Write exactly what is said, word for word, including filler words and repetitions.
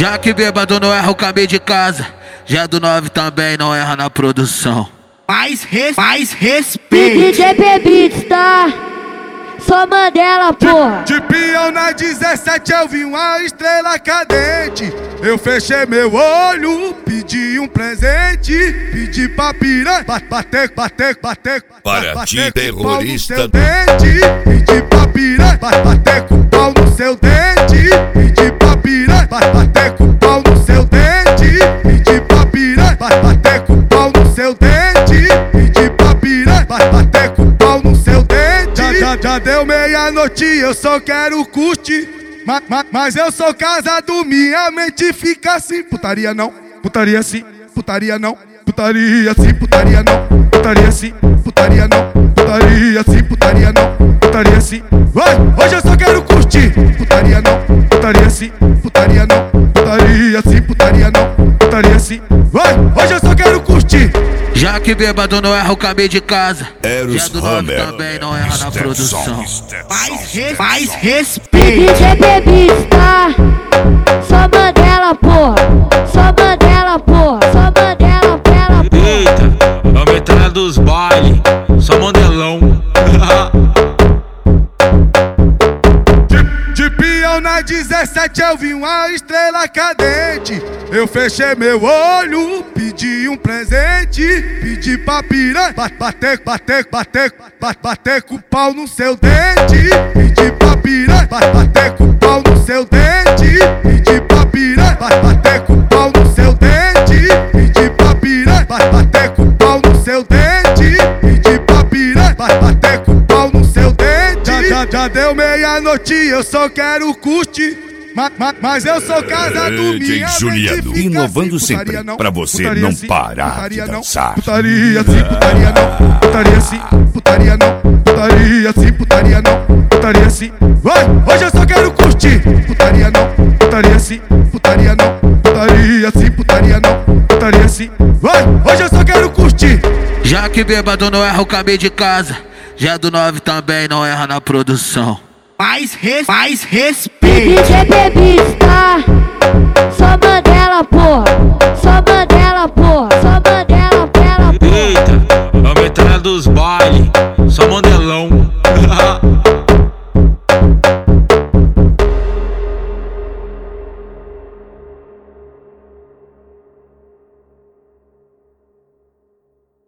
Já que bêbado não erra o caminho de casa, já do nove também não erra na produção. Mais, res, mais respeito. D J Bebitos, tá? Só Mandela, porra. De peão na dezessete eu vi uma estrela cadente. Eu fechei meu olho, pedi um presente. Pedi pra piranha bater, bater, bater, bater. Para ti, terrorista. Pedi pra piranha bater com o pau no seu dente. Pedi pra piranha bater com o pau no seu dente. Pedi pra piranha bater com o pau no seu dente. Pedi pra piranha bater com o pau no seu dente. Já, já, já deu meia-noite, eu só quero curtir. Ma, ma, mas eu sou casado, minha mente fica assim. Putaria não, putaria sim, putaria não, putaria sim, putaria não, putaria sim, putaria não, putaria sim, putaria não, putaria sim. Vai, hoje eu só quero curtir. Putaria não, putaria sim, putaria não, putaria sim, putaria não, putaria sim. Vai, hoje eu só quero curtir. Já que bêbado não erra o caminho de casa, Eros já do nove Hammer também não erra na produção. Mais, res, mais D respeito. J Bebitos, tá? Só Mandela, porra. Só Mandela, porra. Só Mandela, pela porra. Eita, a metralha dos bailes, só Mandelão. De peão na dezessete eu vi uma estrela cadente. Eu fechei meu olho, pedi um presente. Pedi pra piranha bater, bater, bater, bater, bater com o pau no seu dente. Pedi pra piranha bater com o pau no seu dente. Pedi pra piranha bater com o pau no seu dente. Pedi pra piranha bater com o pau no seu dente. Pedi pra piranha bater com o pau no seu dente. Já, já, já deu meia-noite, eu só quero curtir. Ma, ma, mas eu sou casado, D J minha Juliano, mente fica inovando assim. sempre, Putaria não, pra você putaria não sim, parar putaria de não, dançar. Putaria sim, putaria não, putaria sim, putaria não, putaria sim, putaria não, putaria sim. Vai, hoje eu só quero curtir. Putaria não, putaria sim, putaria não, putaria sim, putaria não, putaria sim. Vai, hoje eu só quero curtir. Já que bêbado não erra o caminho de casa, já do nove também não erra na produção. Mais, res, mais D respeito. J Bebitos, tá? Só Mandela, porra. Só Mandela, porra. Só Mandela, pela porra. Eita, a metralha dos bailes, só Mandelão.